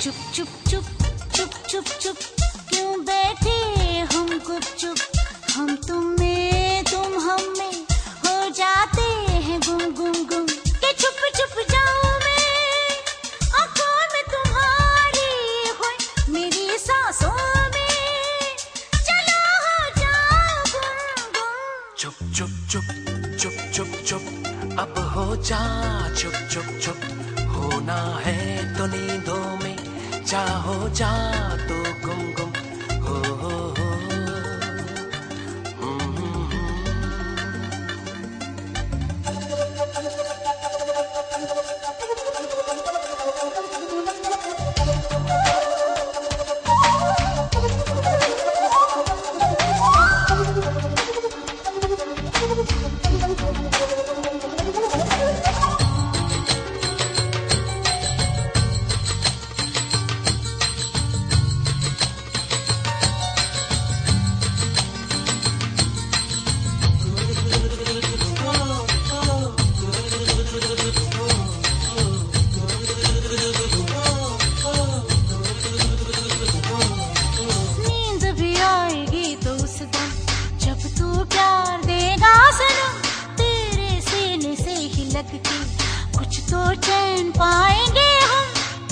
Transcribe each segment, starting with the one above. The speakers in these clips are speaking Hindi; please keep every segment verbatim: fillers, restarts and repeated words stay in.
चुप चुप चुप चुप चुप चुप क्यों बैठे हम गुपचुप, हम तुम में तुम हम में हो जाते हैं गुम गुम गुम। के छुप छुप जाऊं मैं आंखों में तुम्हारी, हो मेरी सांसों में चलो हो जाओ गुम गुम। चुप चुप चुप चुप चुप चुप अब हो जा चुप चुप चुप, होना है तो नींदों में चाहो जा तो गुम गुम हो हो हो। कुछ तो चैन पाएंगे हम,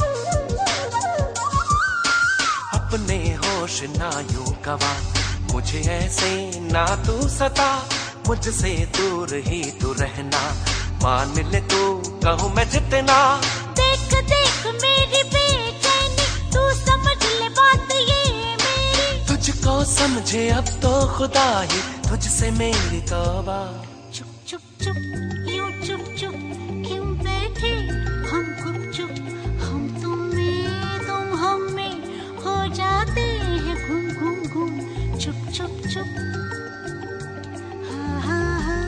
अपने होश ना यूं गवा, मुझे ऐसे ना तू सता, मुझसे दूर ही तू रहना, मान ले तू कहूँ मैं जितना। देख देख मेरी बेचैनी, तू समझ ले बात ये मेरी, तुझको समझे अब तो खुदा ही, तुझसे मेरी तौबा। चुप चुप चुप यूं चुप चुप क्यों बैठे हम गुपचुप, हम तुम में तुम हम में हो जाते हैं घूम घूम घूम। चुप चुप चुप हाँ हाँ हाँ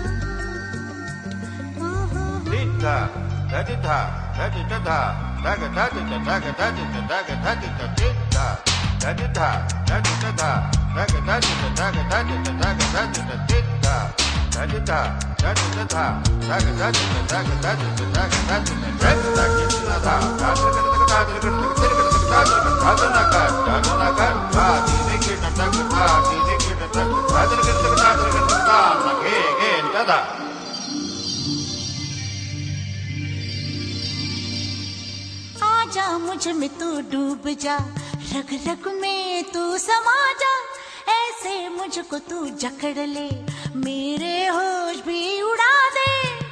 ओ हो हो। Tita, tita, tita, tita, taga tita, taga tita, taga tita, tita, tita, tita, taga tita, taga tita, taga tita, tita, tita, tita, taga tita, taga tita, taga tita, आजा मुझ में तू डूब जा, रग रग में तू समा जा, ऐसे मुझको तू जकड़ ले, मेरे होश भी उड़ा दे।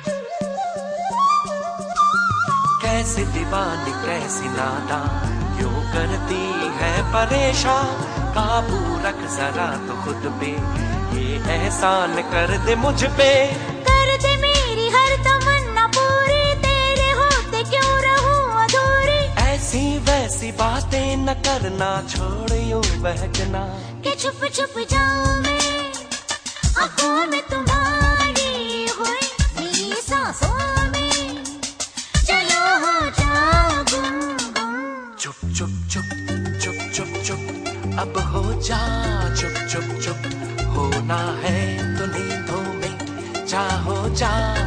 कैसी दीवानी कैसी नादान, क्यों करती है परेशान, काबू रख जरा तो खुद पे, ये एहसान कर दे मुझ पे। कर दे मेरी हर तमन्ना पूरी, तेरे होते क्यों रहूं अधूरी, ऐसी वैसी बातें न करना, छोड़ यूं बहकना। के छुप छुप जाऊं मैं आंखों में तुम्हारी, होए मेरी सांसों में चलो हो जाओ गुम गुम। चुप चुप चुप चुप चुप चुप अब हो जा चुप चुप चुप, होना है तो नींदों में चाहो जा